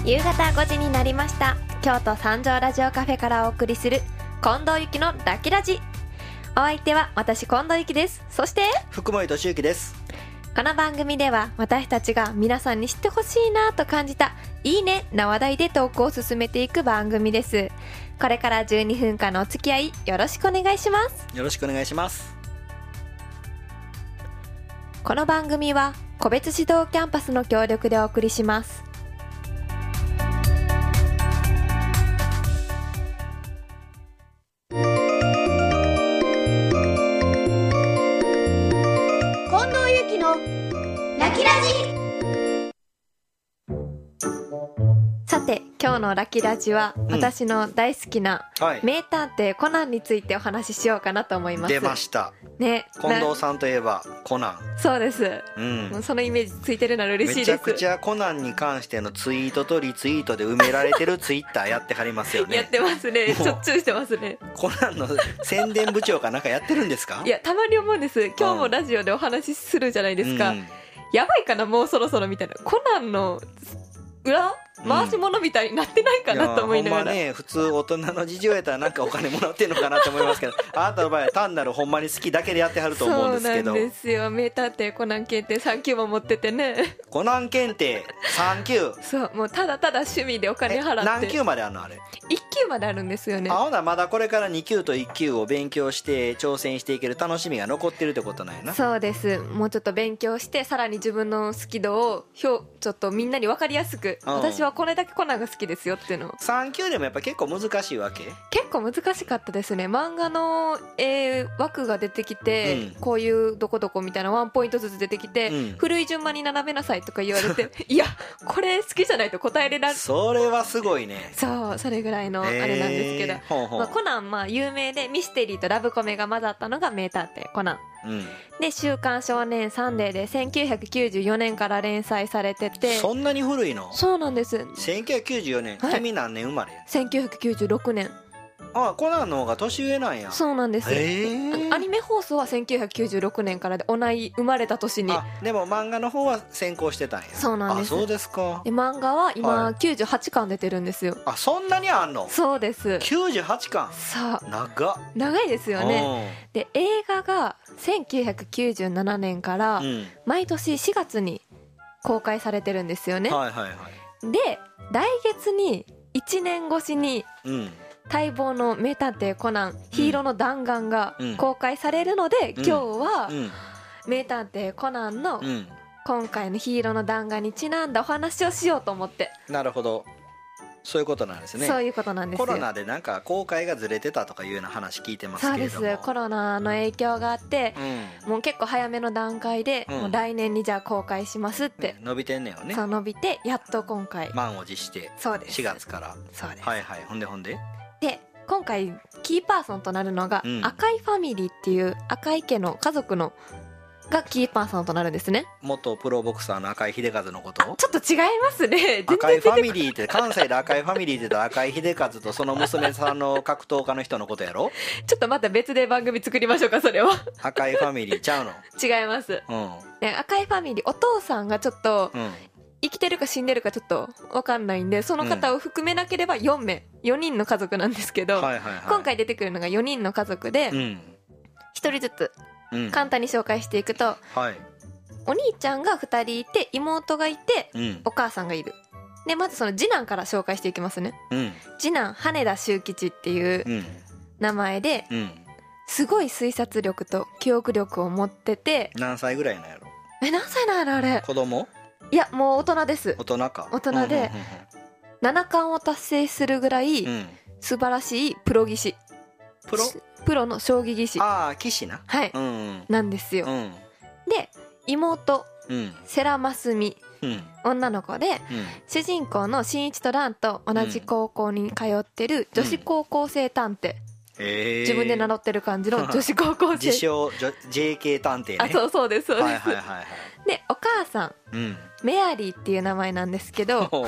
夕方5時になりました。京都三条ラジオカフェからお送りする近藤ゆきのラキラジ。お相手は私近藤ゆきです。そして福森俊之です。 この番組では私たちが皆さんに知ってほしいなと感じたいいねな話題でトークを進めていく番組です。これから12分間のお付き合いよろしくお願いします。 よろしくお願いします。 この番組は個別指導キャンパスの協力でお送りします。さて今日のラキラジは、私の大好きな名探偵コナンについてお話ししようかなと思います。 出ましたね、 近藤さんといえばコナン。 そうです、もうそのイメージついてるなら嬉しいです。 めちゃくちゃコナンに関してのツイートとリツイートで埋められてるツイッターやってはりますよね。 やってますね、しょっちゅうしてますね。 コナンの宣伝部長かなんかやってるんですか？ いやたまに思うんです。今日もラジオでお話しするじゃないですか、やばいかなもうそろそろみたいな、コナンの裏回し物みたいになってないかなと思いながら、 ほんまね、普通大人の事情やったらなんかお金もらってんのかなと思いますけどあなたの場合は単なるほんまに好きだけでやってはると思うんですけど。 そうなんですよ。名探偵コナン検定3級も持っててね。 コナン検定3級。 そうもうただただ趣味でお金払って。 何級まであるのあれ？ 1級まであるんですよね。 ほなまだこれから2級と1級を勉強して挑戦していける楽しみが残ってるってことなんやな。 そうです。もうちょっと勉強してさらに自分の好き度をちょっとみんなに分かりやすく、私はこれだけコナンが好きですよっていうのを。 3級でもやっぱ結構難しいわけ？ 結構難しかったですね。漫画の、枠が出てきて、こういうどこどこみたいなワンポイントずつ出てきて、古い順番に並べなさいとか言われていやこれ好きじゃないと答えれない。 それはすごいね。 そうそれぐらいのあれなんですけど、コナン有名でミステリーとラブコメが混ざったのが名探偵コナン、で週刊少年サンデーで1994年から連載されてて。 そんなに古いの？ そうなんです。 1994年、君何年生まれ ？1996年。 あ、コナンの方が年上なんや。 そうなんです。アニメ放送は1996年からで同い生まれた年に。 でも漫画の方は先行してたんや。 そうなんです。 そうですか。 で漫画は今、98巻出てるんですよ。 そんなにあんの？ そうです。 98巻。 さあ、 長いですよね。で映画が1997年から毎年4月に公開されてるんですよね。で来月に1年越しに、待望の名探偵コナン、ヒーローの弾丸が公開されるので、今日は名探偵コナンの今回のヒーローの弾丸にちなんだお話をしようと思って。 なるほど、そういうことなんですね。 そういうことなんですよ。 コロナでなんか公開がずれてたとかいうような話聞いてますけれども。 そうです。コロナの影響があって、もう結構早めの段階で、もう来年にじゃあ公開しますって、 伸びてんねんよね。 そう伸びてやっと今回満を持して4月から。 そうです。 ほんでで今回キーパーソンとなるのが、赤いファミリーっていう赤い家の家族のがキーパーソンとなるんですね。 元プロボクサーの赤井秀和のこと？ ちょっと違いますね。 赤いファミリーって関西で赤いファミリーって言ったら赤井秀和とその娘さんの格闘家の人のことやろ？ ちょっとまた別で番組作りましょうかそれは。 赤いファミリーちゃうの？ 違います、赤いファミリー、お父さんがちょっと、生きてるか死んでるかちょっと分かんないんで、その方を含めなければ4人の家族なんですけど、今回出てくるのが4人の家族で、1人ずつ簡単に紹介していくと、お兄ちゃんが2人いて、妹がいて、お母さんがいる。でまずその次男から紹介していきますね。次男羽田秀吉っていう名前で、すごい推察力と記憶力を持ってて。 何歳ぐらいなんやろ？ 何歳なんやろあれ？ 子供？ いやもう大人です。 大人か。 大人で、7冠を達成するぐらい素晴らしいプロ棋士、プロの将棋棋士。 棋士な。 なんですよ。で妹、世良真澄、女の子で、主人公の新一と蘭と同じ高校に通ってる女子高校生探偵、自分で名乗ってる感じの女子高校生自称 JK 探偵ね。 そうですそうです。でお母さん、メアリーっていう名前なんですけど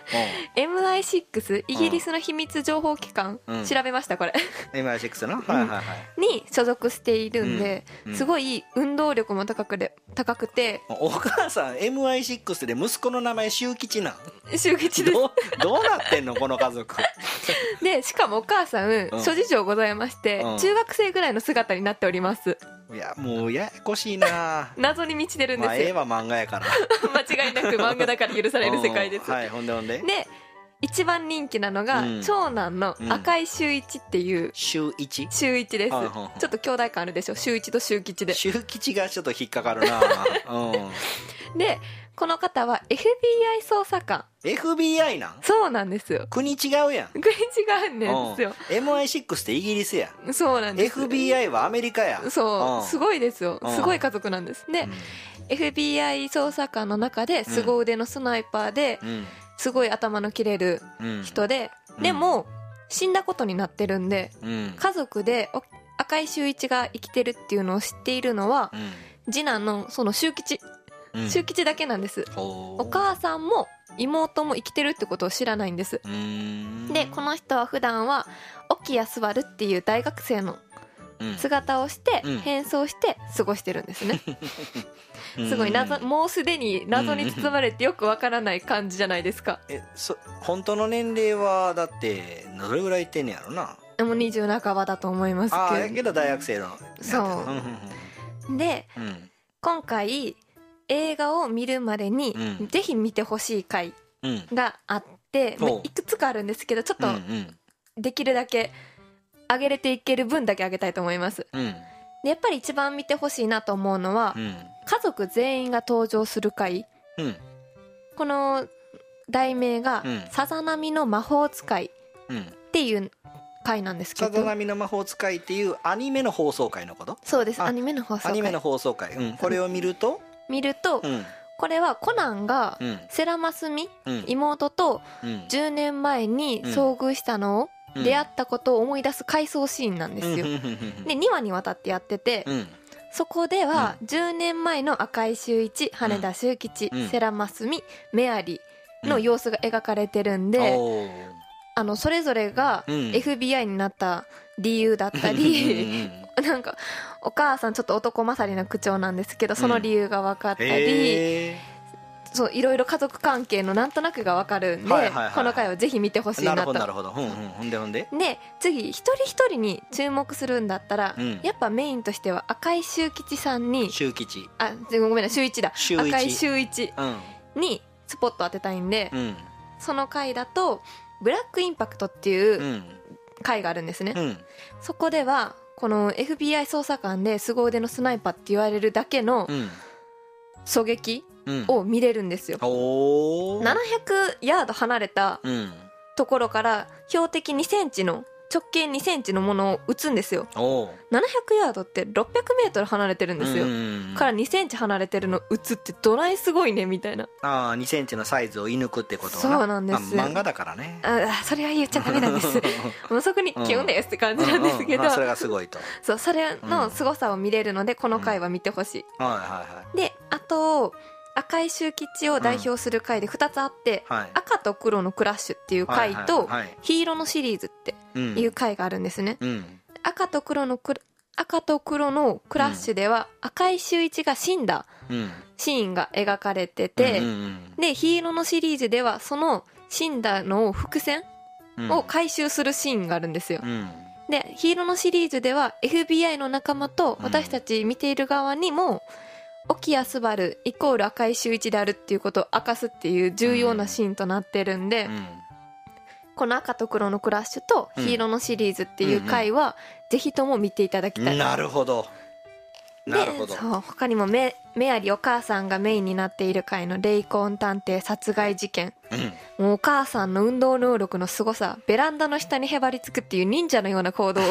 MI6 イギリスの秘密情報機関、調べましたこれ MI6 の、はいはいはい、 に所属しているんで、すごい運動力も高くて、 お母さん MI6 で息子の名前周吉なん？ 周吉です。 どうなってんのこの家族でしかもお母さん、諸事情ございまして、中学生ぐらいの姿になっております。 いやもうややこしいな謎に満ちてるんですよ。 絵は漫画やから間違いなく漫画だから許される世界です。 はい、ほんでで一番人気なのが、長男の赤井秀一っていう、 秀一です、ちょっと兄弟感あるでしょ、秀一と秀吉で。 秀吉がちょっと引っかかるなでこの方は FBI 捜査官。 FBI なん？ そうなんですよ。 国違うやん。 国違うんですよ。 MI6 ってイギリスや。 そうなんです。 FBI はアメリカや。 そう、すごいですよ。すごい家族なんです。で、FBI 捜査官の中で凄腕のスナイパーで、すごい頭の切れる人で、でも死んだことになってるんで、家族で赤井秀一が生きてるっていうのを知っているのは、次男のその秀吉だけなんです。お母さんも妹も生きてるってことを知らないんです。でこの人は普段は沖谷昴っていう大学生の姿をして変装して過ごしてるんですね。すごいもうすでに謎に包まれてよくわからない感じじゃないですか。 本当の年齢はだってどれぐらいいってんねやろな。 もう20半ばだと思いますけど。 やけど大学生の。 そうで、今回映画を見るまでにぜひ見てほしい回があって、いくつかあるんですけど、ちょっとできるだけ上げれていける分だけ上げたいと思います。でやっぱり一番見てほしいなと思うのは、家族全員が登場する回、この題名がさざ波の魔法使いっていう回なんですけど、 さざ波の魔法使いっていうアニメの放送回のこと？ そうです、アニメの放送回。 これを見ると、 これはコナンが世良真澄、妹と10年前に遭遇したのを、出会ったことを思い出す回想シーンなんですよ。で2話にわたってやってて、そこでは10年前の赤井秀一、羽田秀吉、世良真澄、メアリーの様子が描かれてるんで、それぞれが FBI になった理由だったりなんかお母さんちょっと男勝りな口調なんですけど、その理由が分かったり、そういろいろ家族関係のなんとなくが分かるんで、この回をぜひ見てほしいなと。 なるほど。ほんでで次一人一人に注目するんだったら、やっぱメインとしては赤井秀吉さんに、ごめんな、秀一だ、赤井秀一にスポット当てたいんで、その回だとブラックインパクトっていう回があるんですね。そこではこの FBI 捜査官で凄腕のスナイパーって言われるだけの狙撃を見れるんですよ。700ヤード離れたところから標的2センチの直径2センチのものを撃つんですよ。700ヤードって600メートル離れてるんですよ。から2センチ離れてるの撃つってどないすごいねみたいな。 2センチのサイズを射抜くってことはそうなんです。 漫画だからね。 それは言っちゃダメなんです。もうそこにキュンですって感じなんですけど、 それがすごいと。 そう、それの凄さを見れるので、この回は見てほしい。であと赤井秀吉を代表する回で2つあって、赤と黒のクラッシュっていう回と、黄色のシリーズっていう回があるんですね。赤と黒のクラッシュでは赤井秀一が死んだシーンが描かれてて、で黄色のシリーズではその死んだのを伏線を回収するシーンがあるんですよ。で黄色のシリーズでは FBI の仲間と私たち見ている側にも沖谷昴イコール赤井秀一であるっていうことを明かすっていう重要なシーンとなってるんで、この赤と黒のクラッシュと黄色のシリーズっていう回はぜひとも見ていただきたい。 なるほど。 そう他にもメアリーお母さんがメインになっている回のレイコーン探偵殺害事件、もうお母さんの運動能力のすごさ、ベランダの下にへばりつくっていう忍者のような行動を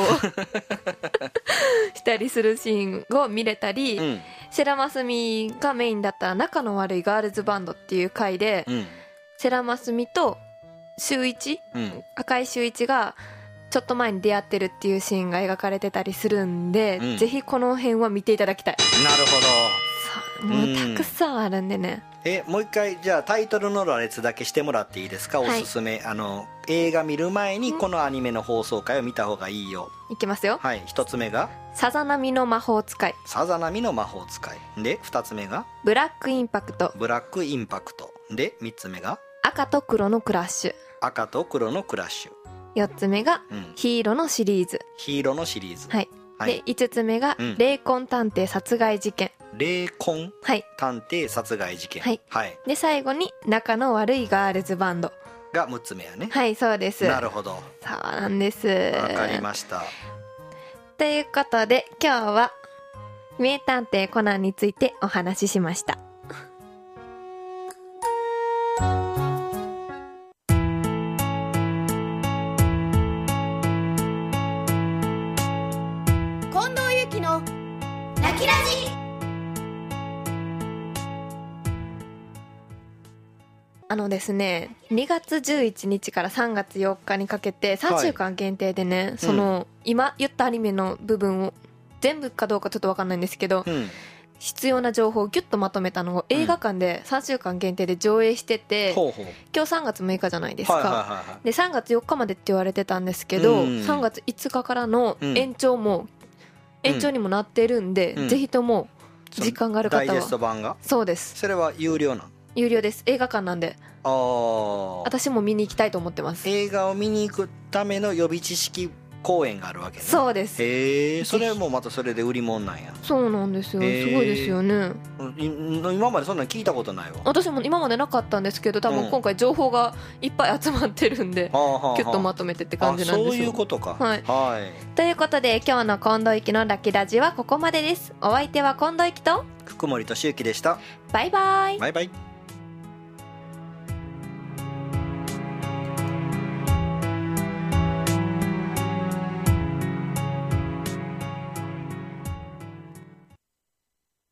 したりするシーンを見れたり、世良真澄がメインだった仲の悪いガールズバンドっていう回で、世良真澄と秀一、赤井秀一がちょっと前に出会ってるっていうシーンが描かれてたりするんで、ぜひこの辺は見ていただきたい。 なるほど。 もうたくさんあるんでね。 もう一回じゃあタイトルの羅列だけしてもらっていいですか。おすすめ、映画見る前にこのアニメの放送回を見た方がいいよ。 いきますよ。 はい。一つ目がさざ波の魔法使い。 さざ波の魔法使いで、二つ目がブラックインパクト。 ブラックインパクトで、三つ目が赤と黒のクラッシュ。 赤と黒のクラッシュ。 四つ目がヒーローのシリーズ。 ヒーローのシリーズ。 はい。で5つ目が霊魂探偵殺害事件。 霊魂はい探偵殺害事件。 はい。で最後に仲の悪いガールズバンドが6つ目やね。 はい、そうです。 なるほど。 そうなんです。 わかりました。 ということで今日は名探偵コナンについてお話ししました。ですね、2月11日から3月4日にかけて3週間限定でね、その今言ったアニメの部分を全部かどうかちょっと分かんないんですけど、必要な情報をギュッとまとめたのを映画館で3週間限定で上映してて、今日3月6日じゃないですか。で3月4日までって言われてたんですけど、3月5日からの延長にもなってるんで、ぜひとも時間がある方は。 ダイジェスト版が。 そうです。 それは有料なの？ 有料です。映画館なんで。私も見に行きたいと思ってます。 映画を見に行くための予備知識公演があるわけね。 そうです。 それもまたそれで売り物なんや。 そうなんですよ。すごいですよね。 今までそんなの聞いたことないわ。 私も今までなかったんですけど、多分今回情報がいっぱい集まってるんで、ギュッとまとめてって感じなんですよ。 そういうことか。 はい。ということで今日の近藤ゆきのラッキーラジはここまでです。お相手は近藤ゆきと福森俊之でした。 バイバイ。 バイバイ。